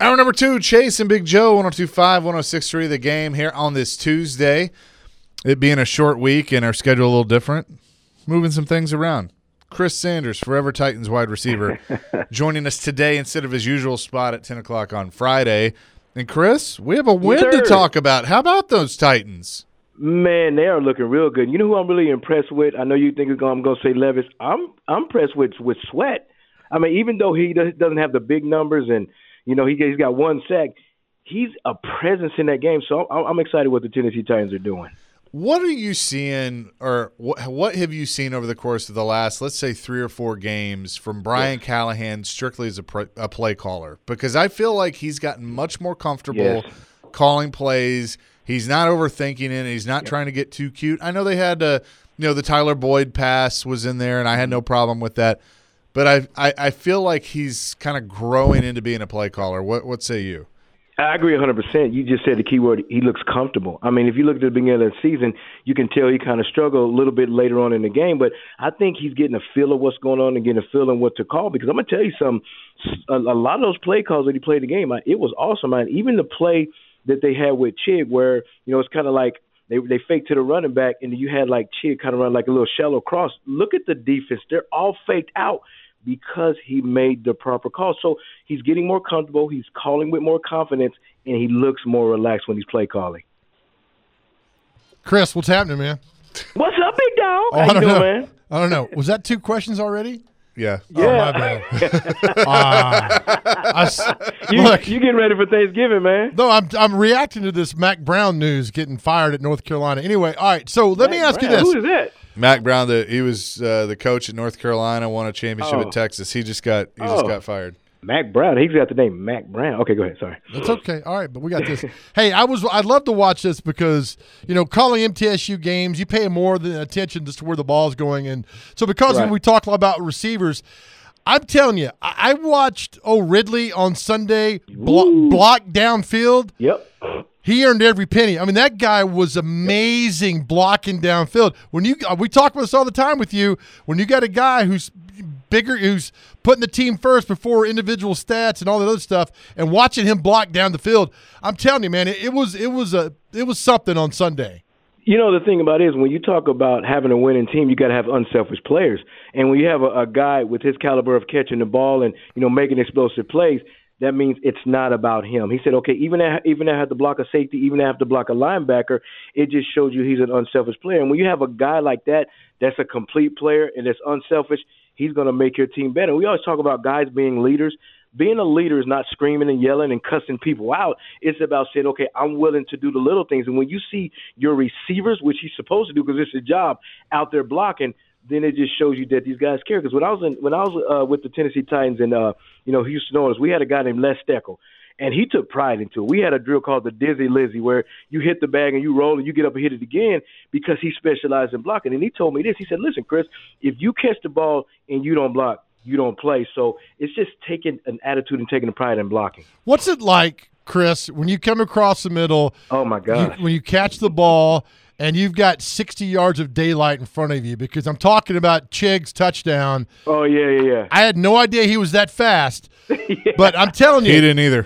Hour number 2, Chase and Big Joe, 102.5, 106.3, The Game here on this Tuesday. It being a short week and our schedule a little different, moving some things around. Chris Sanders, Forever Titans wide receiver, joining us today instead of his usual spot at 10 o'clock on Friday. And, Chris, we have a win to talk about. How about those Titans? Man, they are looking real good. You know who I'm really impressed with? I know you think I'm going to say Levis. I'm impressed with Sweat. I mean, even though he doesn't have the big numbers and, you know, he's got one sack, he's a presence in that game. So I'm excited what the Tennessee Titans are doing. What are you seeing, or what have you seen over the course of the last, let's say, 3 or 4 games from Brian Callahan strictly as a play caller? Because I feel like he's gotten much more comfortable calling plays. He's not overthinking it. He's not trying to get too cute. I know they had, the Tyler Boyd pass was in there, and I had no problem with that. But I feel like he's kind of growing into being a play caller. What say you? I agree 100%. You just said the key word, he looks comfortable. I mean, if you look at the beginning of the season, you can tell he kind of struggled a little bit later on in the game, but I think he's getting a feel of what's going on and getting a feel of what to call, because I'm going to tell you something, a lot of those play calls that he played the game, it was awesome. Even the play that they had with Chig where, it's kind of like they faked to the running back, and you had like Chig kind of run like a little shallow cross. Look at the defense. They're all faked out because he made the proper call. So he's getting more comfortable, he's calling with more confidence, and he looks more relaxed when he's play calling. Chris, what's happening, man? What's up, big dog? How you doing, man? I don't know. Was that 2 questions already? Yeah. Oh, my bad. You getting ready for Thanksgiving, man? No, I'm reacting to this Mac Brown news getting fired at North Carolina. Anyway, all right, so let me ask you this. Who is that? Mac Brown, he was the coach at North Carolina, won a championship at Texas. He just got fired. Mac Brown. He's got the name Mac Brown. Okay, go ahead. Sorry. That's okay. All right, but we got this. Hey, I'd love to watch this because, calling MTSU games, you pay more than attention just to where the ball's going. And so because when we talk about receivers, I'm telling you, I watched Ridley on Sunday block downfield. Yep. He earned every penny. I mean, that guy was amazing blocking downfield. We talk about this all the time with you. When you got a guy who's bigger, who's putting the team first before individual stats and all that other stuff, and watching him block down the field, I'm telling you, man, it was something on Sunday. The thing about it is when you talk about having a winning team, you got to have unselfish players. And when you have a guy with his caliber of catching the ball and making explosive plays, that means it's not about him. He said, okay, even I have to block a safety, even I have to block a linebacker, it just shows you he's an unselfish player. And when you have a guy like that, that's a complete player and that's unselfish, he's going to make your team better. We always talk about guys being leaders. Being a leader is not screaming and yelling and cussing people out. It's about saying, okay, I'm willing to do the little things. And when you see your receivers, which he's supposed to do because it's his job, out there blocking, then it just shows you that these guys care. Because when I was with the Tennessee Titans and Houston Oilers, we had a guy named Les Steckel, and he took pride into it. We had a drill called the Dizzy Lizzy, where you hit the bag and you roll and you get up and hit it again because he specialized in blocking. And he told me this. He said, "Listen, Chris, if you catch the ball and you don't block, you don't play." So it's just taking an attitude and taking a pride in blocking. What's it like, Chris, when you come across the middle? Oh my God! When you catch the ball and you've got 60 yards of daylight in front of you, because I'm talking about Chig's touchdown. Oh, yeah. I had no idea he was that fast, but I'm telling you. He didn't either.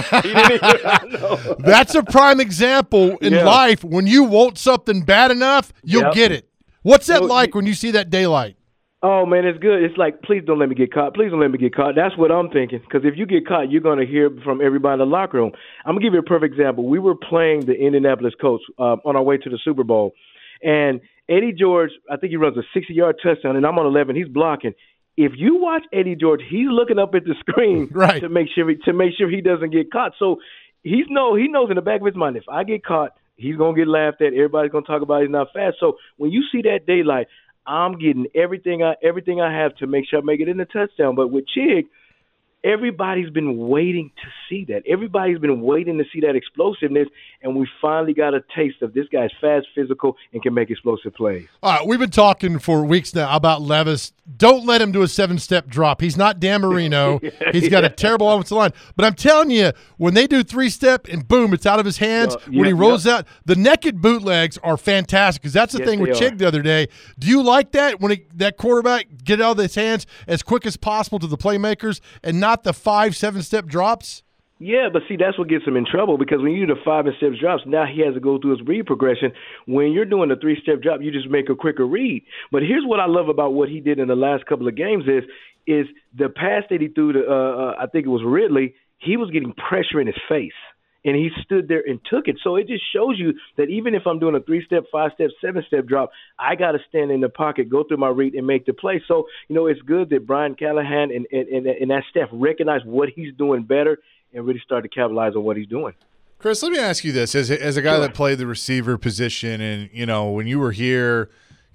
I know. That's a prime example in life. When you want something bad enough, you'll get it. What's that like when you see that daylight? Oh, man, it's good. It's like, please don't let me get caught. Please don't let me get caught. That's what I'm thinking. Because if you get caught, you're going to hear from everybody in the locker room. I'm going to give you a perfect example. We were playing the Indianapolis Colts on our way to the Super Bowl. And Eddie George, I think he runs a 60-yard touchdown, and I'm on 11. He's blocking. If you watch Eddie George, he's looking up at the screen to make sure he doesn't get caught. So he knows in the back of his mind, if I get caught, he's going to get laughed at. Everybody's going to talk about he's not fast. So when you see that daylight, I'm getting everything I have to make sure I make it in the touchdown. But with Chig, everybody's been waiting to see that. Everybody's been waiting to see that explosiveness, and we finally got a taste of this guy's fast, physical, and can make explosive plays. All right, we've been talking for weeks now about Levis. Don't let him do a 7-step drop. He's not Dan Marino. He's got a terrible offensive line. But I'm telling you, when they do 3-step and boom, it's out of his hands, when he rolls out, the naked bootlegs are fantastic, because that's the thing with Chig the other day. Do you like that, when that quarterback get it out of his hands as quick as possible to the playmakers and not the 5-7-step drops? Yeah, but see, that's what gets him in trouble because when you do the 5 and 7 drops, now he has to go through his read progression. When you're doing the 3-step drop, you just make a quicker read. But here's what I love about what he did in the last couple of games is the pass that he threw to, I think it was Ridley, he was getting pressure in his face. And he stood there and took it. So it just shows you that even if I'm doing a 3-step, 5-step, 7-step drop, I got to stand in the pocket, go through my read, and make the play. So, it's good that Brian Callahan and that staff recognize what he's doing better and really start to capitalize on what he's doing. Chris, let me ask you this. As a guy that played the receiver position and, when you were here,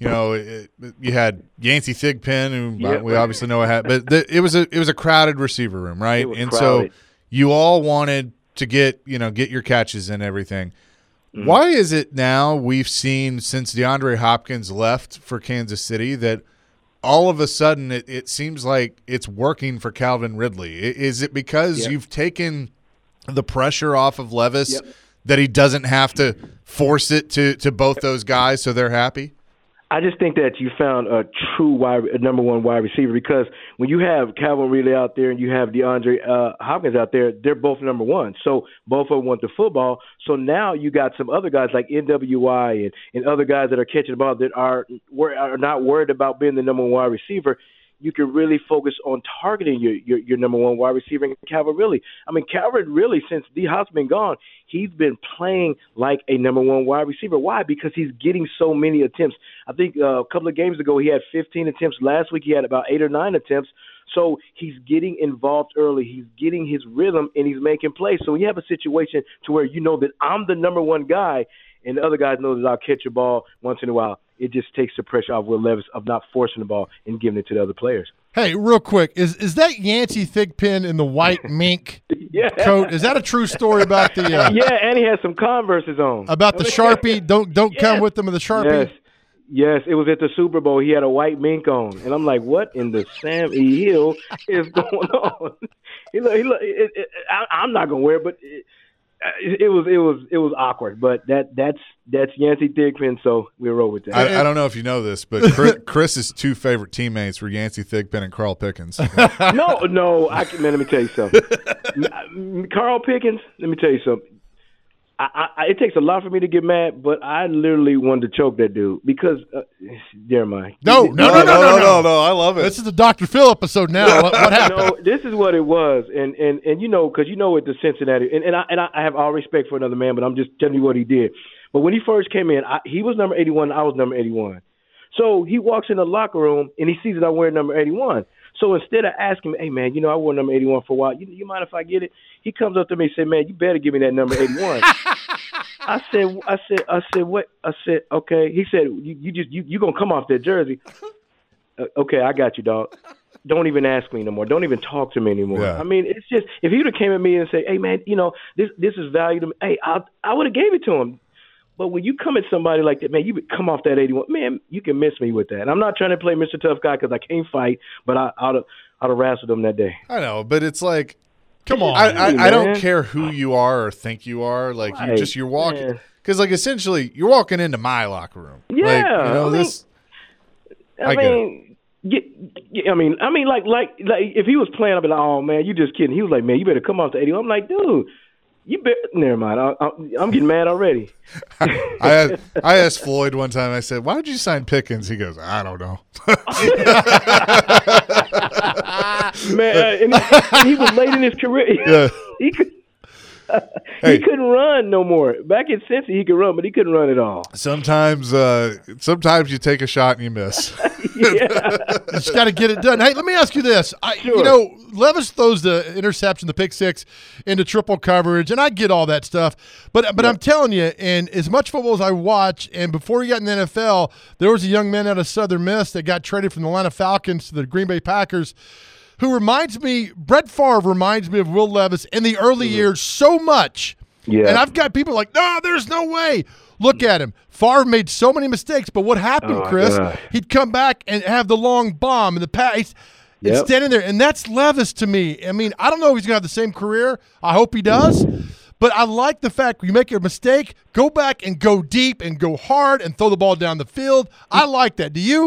you had Yancey Thigpen, who we obviously know what happened. But it was a crowded receiver room, right? And crowded. So you all wanted to get your catches and everything. Mm-hmm. Why is it now we've seen since DeAndre Hopkins left for Kansas City that all of a sudden it seems like it's working for Calvin Ridley? Is it because you've taken the pressure off of Levis that he doesn't have to force it to both those guys so they're happy? I just think that you found a true number one wide receiver because when you have Calvin Ridley out there and you have DeAndre Hopkins out there, they're both number one. So both of them want the football. So now you got some other guys like NWI and other guys that are catching the ball that are not worried about being the number one wide receiver. You can really focus on targeting your number one wide receiver, Calvin Ridley. I mean, Calvin Ridley, since D-Hop's been gone, he's been playing like a number one wide receiver. Why? Because he's getting so many attempts. I think a couple of games ago he had 15 attempts. Last week he had about 8 or 9 attempts. So he's getting involved early. He's getting his rhythm, and he's making plays. So when you have a situation to where you know that I'm the number one guy, and the other guys know that I'll catch a ball once in a while, it just takes the pressure off Will Levis of not forcing the ball and giving it to the other players. Hey, real quick, is that Yancey Thigpen in the white mink coat? Is that a true story about the? Yeah, and he has some Converses on. About the Sharpie? Don't come with them with the Sharpie. Yes, it was at the Super Bowl. He had a white mink on, and I'm like, "What in the Sam E. Hill is going on?" I'm not gonna wear it, but. It was awkward, but that's Yancey Thigpen, so we'll roll with that. I don't know if you know this, but Chris's 2 favorite teammates were Yancey Thigpen and Carl Pickens. No, man, let me tell you something. Carl Pickens, let me tell you something. It takes a lot for me to get mad, but I literally wanted to choke that dude because never mind. No. I love it. This is the Dr. Phil episode now. What happened? No, this is what it was, and because with the Cincinnati, and I have all respect for another man, but I'm just telling you what he did. But when he first came in, he was number 81, I was number 81. So he walks in the locker room and he sees that I'm wearing number 81. So instead of asking me, hey, man, I wore number 81 for a while. You mind if I get it? He comes up to me and said, man, you better give me that number 81. I said, what? I said, okay. He said, you going to come off that jersey. Okay, I got you, dog. Don't even ask me no more. Don't even talk to me anymore. Yeah. I mean, it's just, if he would have came at me and said, hey, man, this is value to me, hey, I would have gave it to him. But when you come at somebody like that, man, you come off that 81. Man, you can miss me with that. And I'm not trying to play Mr. Tough Guy because I can't fight, but I'd have wrestled him that day. I know, but it's like, come on. I don't care who you are or think you are. Like, right. you're walking. Because, like, essentially, you're walking into my locker room. Yeah. I mean, like if he was playing, I'd be like, oh, man, you just kidding. He was like, man, you better come off the 81. I'm like, dude. Never mind. I'm getting mad already. I asked Floyd one time. I said, "Why did you sign Pickens?" He goes, "I don't know." Man, and he was late in his career. Yeah. He couldn't run no more. Back in Cincy, he could run, but he couldn't run at all. Sometimes you take a shot and you miss. You just got to get it done. Hey, let me ask you this. Sure. Levis throws the interception, the pick six, into triple coverage, and I get all that stuff. But I'm telling you, and as much football as I watch, and before he got in the NFL, there was a young man out of Southern Miss that got traded from the Atlanta Falcons to the Green Bay Packers, who reminds me, Brett Favre reminds me of Will Levis in the early years so much. Yeah. And I've got people like, no, there's no way. Look at him. Favre made so many mistakes, but what happened, Chris? God. He'd come back and have the long bomb and the pass. It's standing there, and that's Levis to me. I mean, I don't know if he's going to have the same career. I hope he does. But I like the fact when you make a mistake, go back and go deep and go hard and throw the ball down the field. I like that. Do you?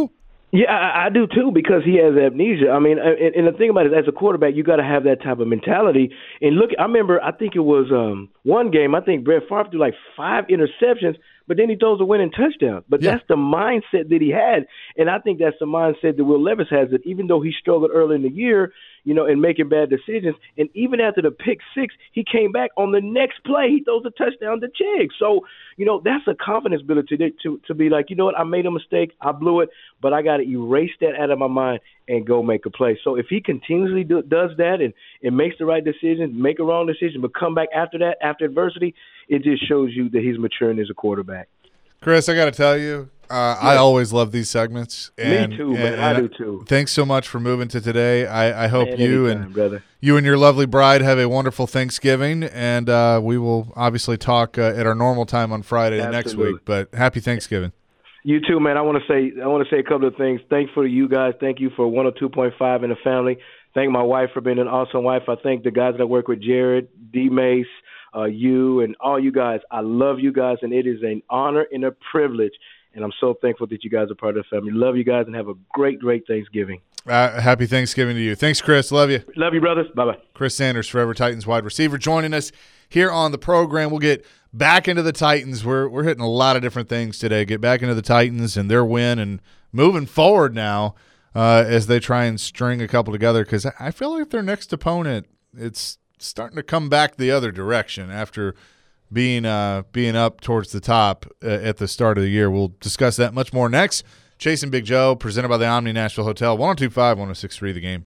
Yeah, I do too, because he has amnesia. I mean, and the thing about it, as a quarterback, you got to have that type of mentality. And look, I remember, I think it was one game, I think Brett Favre threw like 5 interceptions, but then he throws a winning touchdown. But that's the mindset that he had, and I think that's the mindset that Will Levis has, that even though he struggled early in the year, in making bad decisions, and even after the pick 6, he came back on the next play. He throws a touchdown to Chig. So, that's a confidence builder to be like, you know what, I made a mistake, I blew it, but I got to erase that out of my mind and go make a play. So if he continuously does that and makes the right decision, make a wrong decision, but come back after that, after adversity, it just shows you that he's maturing as a quarterback. Chris, I got to tell you, I always love these segments. Me too, man. I do too. Thanks so much for moving to today. I hope you brother. You and your lovely bride have a wonderful Thanksgiving, and we will obviously talk at our normal time on Friday next week. But happy Thanksgiving. You too, man. I want to say a couple of things. Thanks for you guys. Thank you for 102.5 and the family. Thank my wife for being an awesome wife. I thank the guys that work with, Jared, D. Mace, you, and all you guys. I love you guys, and it is an honor and a privilege. And I'm so thankful that you guys are part of the family. Love you guys, and have a great, great Thanksgiving. Happy Thanksgiving to you. Thanks, Chris. Love you. Love you, brothers. Bye-bye. Chris Sanders, Forever Titans wide receiver, joining us here on the program. We'll get back into the Titans. We're hitting a lot of different things today. Get back into the Titans and their win and moving forward now as they try and string a couple together, because I feel like their next opponent, it's starting to come back the other direction after being up towards the top at the start of the year. We'll discuss that much more next. Chasing Big Joe, presented by the Omni Nashville Hotel, 102.5, 106.3 The Game.